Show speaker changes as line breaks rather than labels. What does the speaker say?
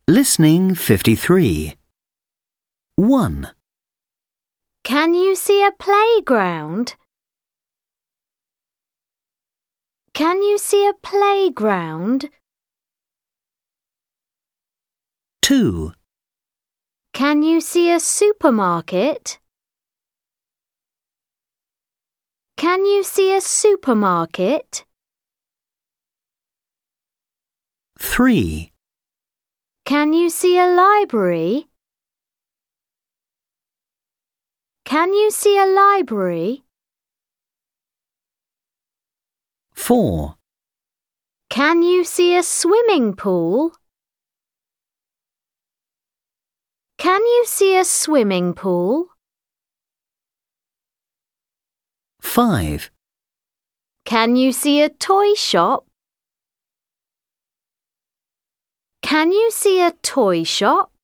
Listening 53. 1,
Can you see a playground? Can you see a playground?
2,
Can you see a supermarket? Can you see a supermarket?
3,
Can you see a library? Can you see a library?
4,
Can you see a swimming pool? Can you see a swimming pool?
5,
Can you see a toy shop? Can you see a toy shop?